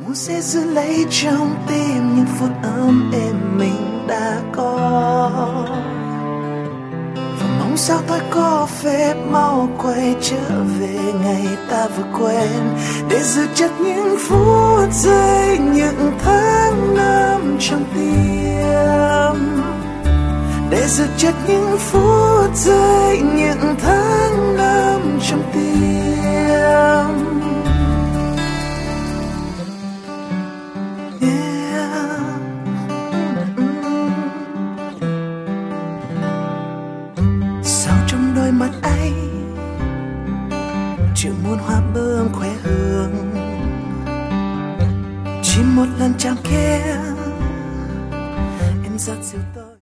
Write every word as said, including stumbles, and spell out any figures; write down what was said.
cũng sẽ giữ lấy trong tim những phút ấm êm mình đã có. Và mong sao tôi có phép mau quay trở về ngày ta vừa quen, để giữ chặt những phút giây, những tháng năm trong tim, để giữ chặt những phút giây, những tháng năm trong tim. Yeah. Sao trong đôi mắt ấy triệu muôn hoa bướm khoe hương, chỉ một lần chạm kẽ em rất dịu.